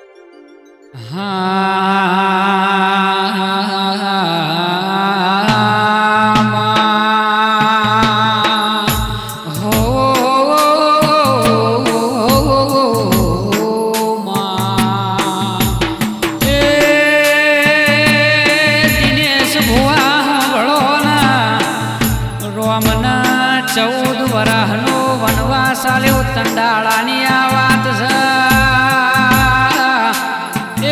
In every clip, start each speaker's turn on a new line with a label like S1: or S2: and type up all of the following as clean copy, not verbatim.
S1: તંડાળાની આ વાત છે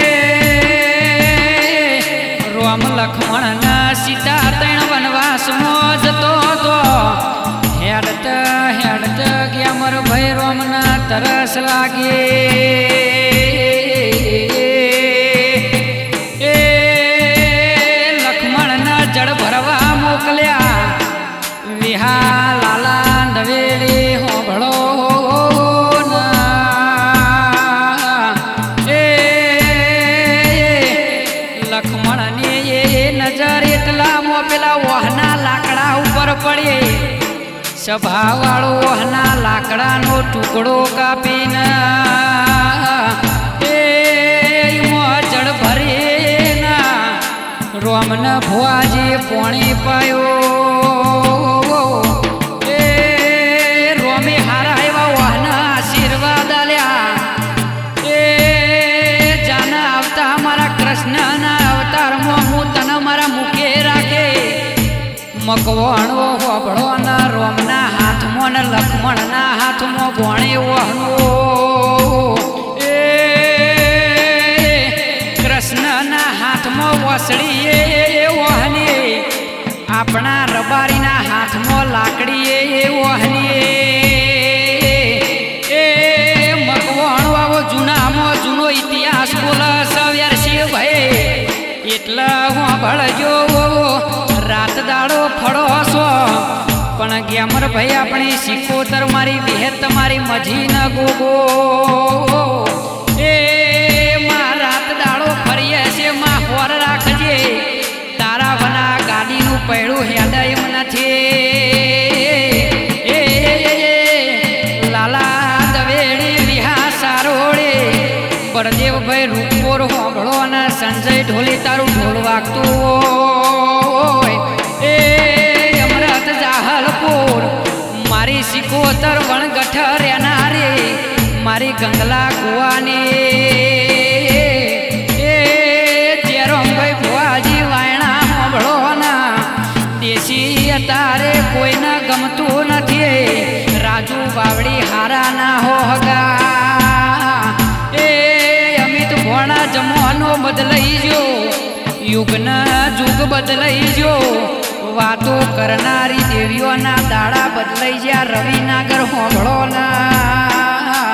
S1: રોમ લખમણ સીતા ત્રણ વનવાસમાં જતો તો હેડત હેડત ગયા મર ભાઈ રોમના તરસ લાગે લખમણના જળ ભરવા મોકલ્યા વિહા લાલા નવેલી હોભળો પડે સભાવાળો વહના લાકડાનો ટુકડો કાપીને જળ ભરે રોમન ભુવાજી પોણી પાયો રોમે હારા એવા વહના આશીર્વાદ આલ્યા જાના આવતા મારા કૃષ્ણના અવતારમાં હું તને મારા મુખે રાખે મકવાણો હોબળો ના રોમના હાથમાં ને લક્ષ્મણના હાથમાં ગોણે વહનો કૃષ્ણના હાથમાં વસડી વહની આપણા રબારીના હાથમાં લાકડી વહની મકવાણો આવો જૂનામાં જૂનો ઇતિહાસ બોલે સવ્યર્ષી ભાઈ એટલા હોબળજો રાત દાડો ફળો છો પણ ગ્યામર ભાઈ આપણી સિકોતર મારી વિહેત તમારી મજી ન ગોગો માં રાત દાડો ફરીએ છે માં હોર રાખજે તારા વના ગાડીનું પૈડું હેડ એમ નથી લાલા દવેડી વિહા સારોડે બળદેવ ભાઈ રૂપોર હોબળો અને સંજય ઢોલી તારું ઢોલ વાગતું મારી સિકોતર વણગઠ રેનારે મારી ગંગલા કુવાની જેરોમભાઈ ભુવાજી વાયણા હોબળો ના દેશી તારે કોઈને ગમતું નથી રાજુ બાવડી હારા ના હોગા અમિત ભોણા જમવાનો બદલાઈ જો યુગના જુગ બદલાઈ જો વાતો કરનારી દેવીઓના દાડા બદલાઈ જ્યાં રવિનાગર હોંભળો ના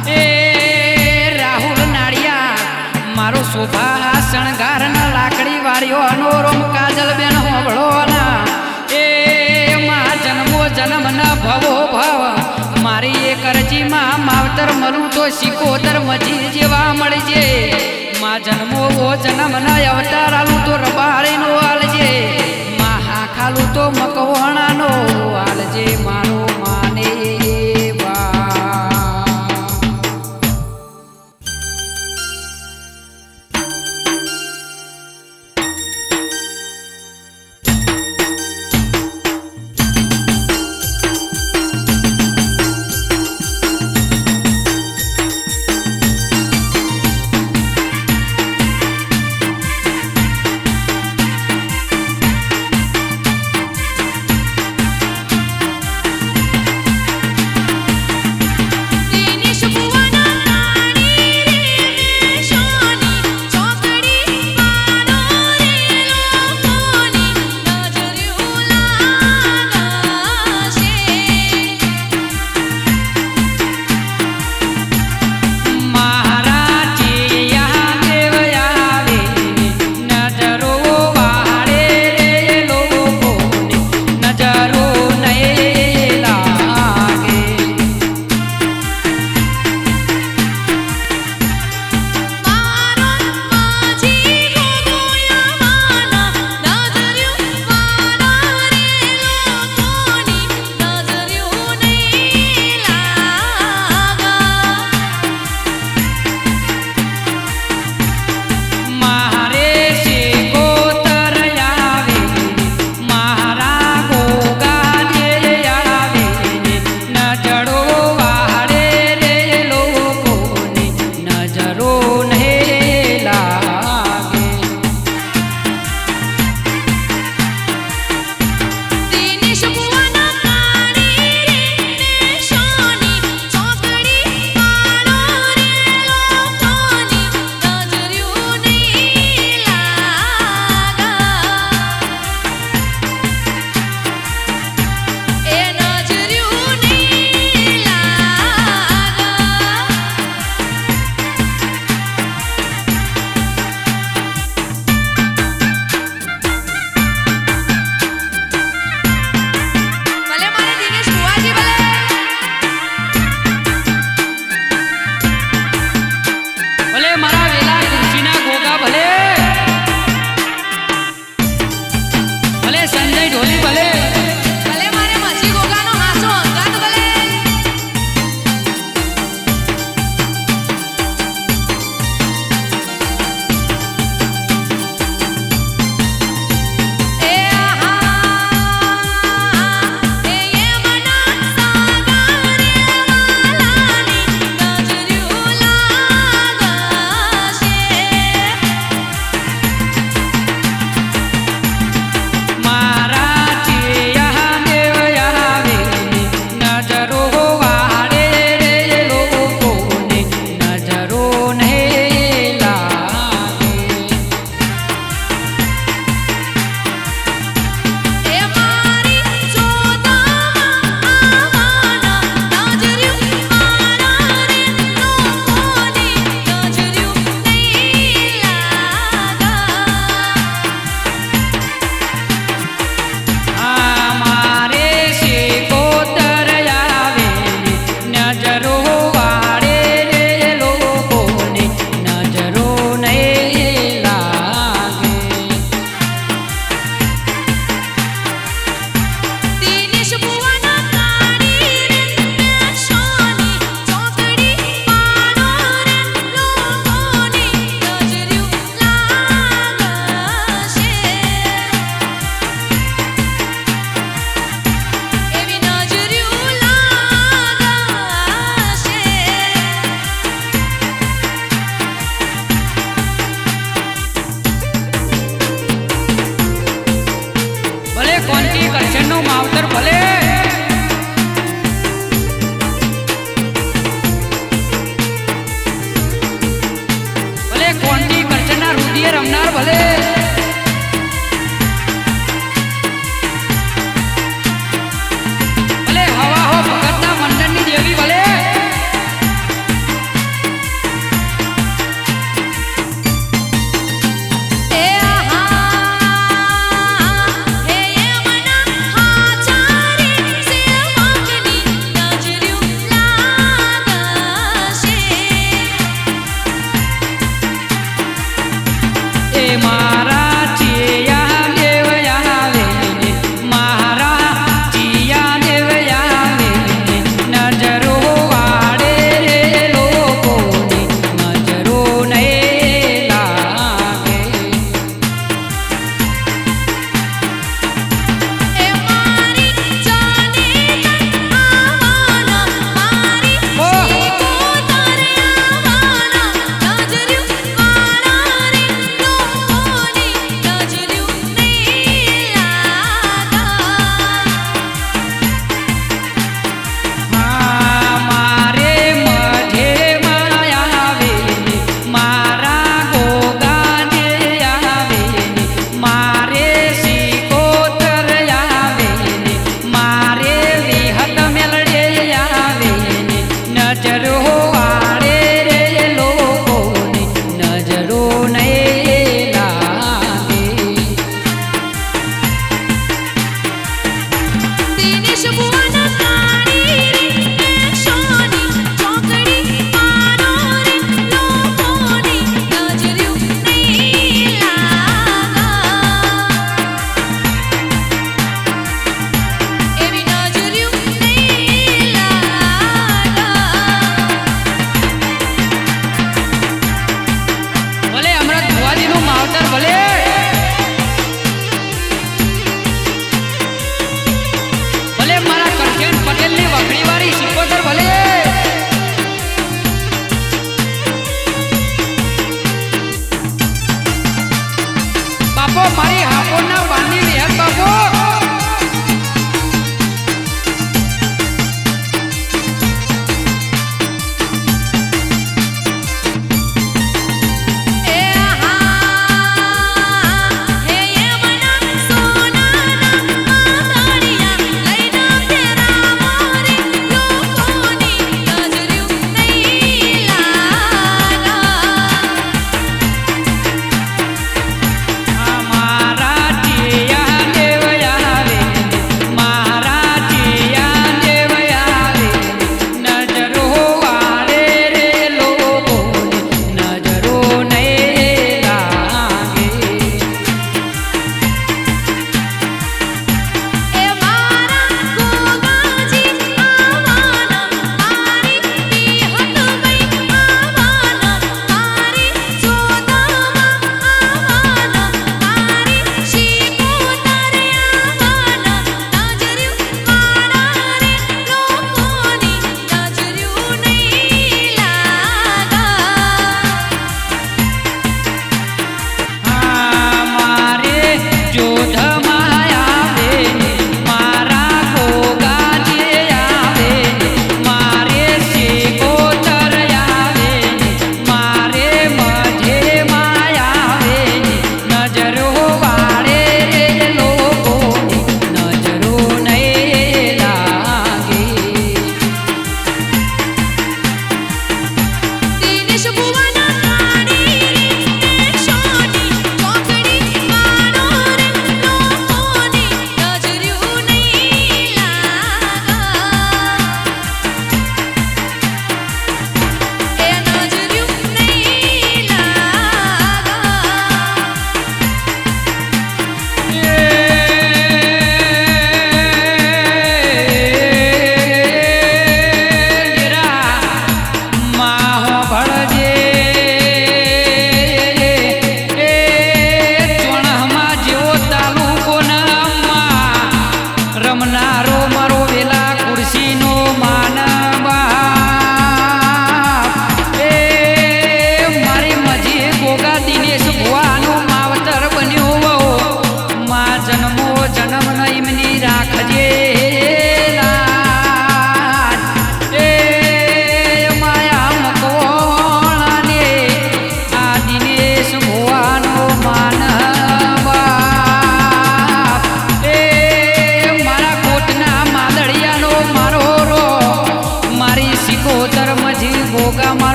S1: રાહુલ નાળિયા મારો શોભા શણગાર ના લાકડી વાળ્યો અનોરમ કાજલ બેન હોંભળો ના માં જન્મો જન્મ ના ભવો ભવ મારી એ કરજીમાં માવતર મળું તો સિકોતર મજી જેવા મળજે માં જન્મો જન્મ ના અવતાર આલું તો રબારી નો આલજે ખાલું તો મકવાણાનો આલજે મારો માને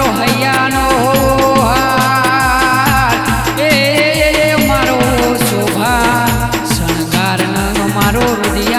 S1: મારો હૈયાનો હાર એ મારો શોભા શણગાર મારો રુદિયા